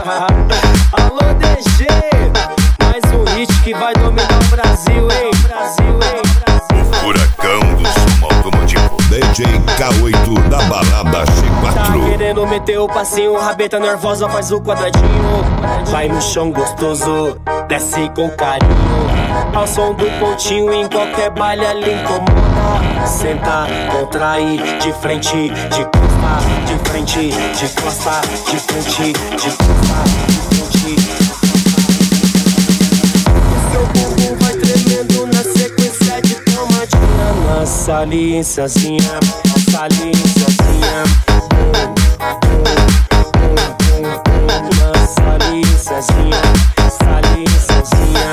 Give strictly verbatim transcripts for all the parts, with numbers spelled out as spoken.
Alô D G, mais um hit que vai dominar o Brasil, hein? Brasil, hein? O furacão do som automotivo. D J K oito da balada C quatro. Tá querendo meter o passinho, rabeta nervosa, faz o quadradinho. Vai no chão gostoso, desce com carinho. Ao som do pontinho, em qualquer baile ali incomoda. Senta, contrai, de frente, de costa, de frente, de costa, de frente, de costa, de frente. Seu bumbum vai tremendo na sequência de tomatinha. Na saliênciazinha, saliênciazinha. Na saliênciazinha, saliênciazinha.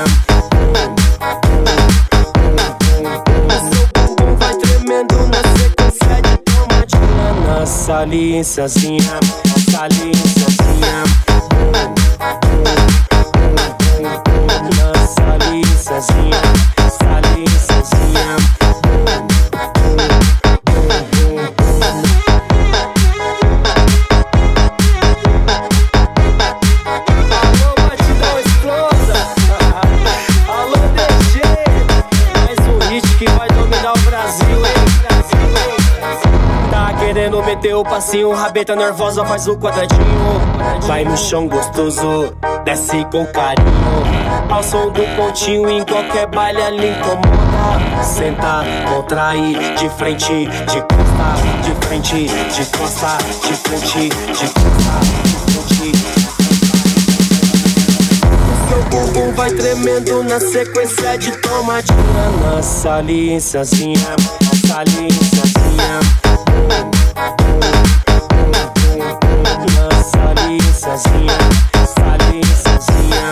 Saliênciazinha, saliênciazinha. Na saliênciazinha, saliênciazinha. Alô, batidão explosa. Alô, D G, mais um hit que vai dominar o Brasil, hein? Tá querendo meter o passinho, rabeta nervosa, faz o quadradinho. Vai no chão gostoso, desce com carinho. Ao som do pontinho, em qualquer baile ali incomoda. Senta, contrai, de frente, de costa, de frente, de costa, de frente, de costa, de frente. Seu bumbum vai tremendo na sequência de tomatinha. Na saliênciazinha, saliênciazinha. Na saliênciazinha, saliênciazinha.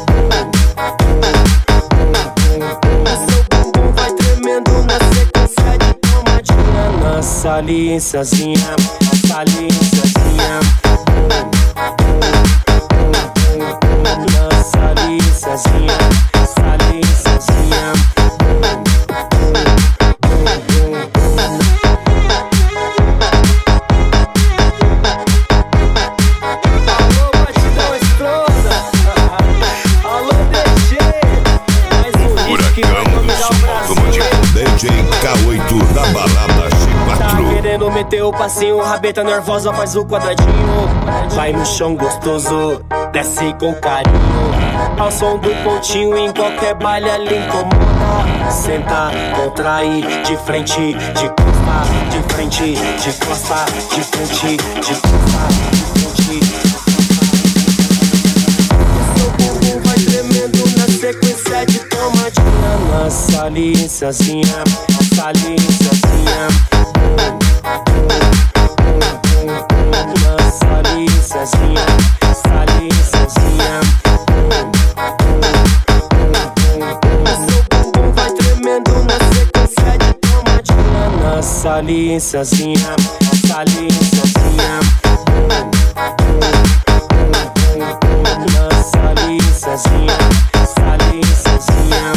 Seu bumbum vai tremendo na sequência de tomatinha. Na saliênciazinha, saliênciazinha. Na saliênciazinha, saliênciazinha. D J K oito da balada C quatro. Tá querendo meter o passinho, rabeta nervosa, faz o quadradinho. Vai no chão gostoso, desce com carinho. Ao som do pontinho, em qualquer baile ali incomoda. Senta, contrai, de frente, de costa, de frente, de costa, de frente, de costa, de frente. Seu bumbum vai tremendo na sequência de tomatinha. Na saliênciazinha, saliênciazinha. Na saliênciazinha, saliênciazinha. Seu bumbum vai tremendo na sequência de tomatinha. Na saliênciazinha, saliênciazinha. Na saliênciazinha, saliênciazinha.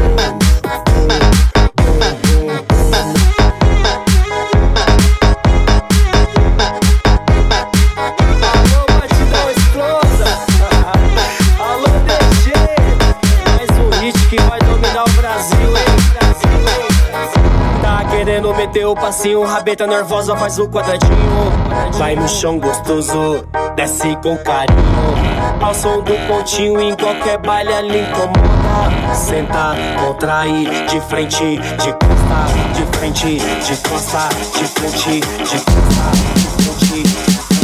Alô, batidão explosa. Alô, D G, mais um hit que vai dominar o Brasil, hein? Tá querendo meter o passinho, rabeta nervosa, faz o quadradinho. Vai no chão gostoso, desce com carinho. Ao som do pontinho, em qualquer baile ali incomoda. Senta, contrai, de frente, de costa, de frente, de costa, de frente, de costa, de frente.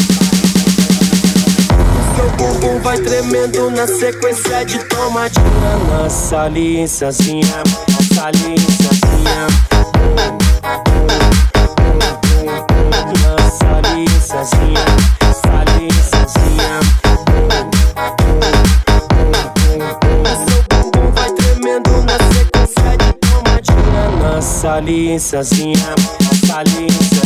Seu bumbum vai tremendo na sequência de tomatinha. Na saliênciazinha, saliênciazinha. Na saliênciazinha, saliênciazinha. Seu bumbum vai tremendo na sequência de tomatinha. Na saliênciazinha, saliênciazinha.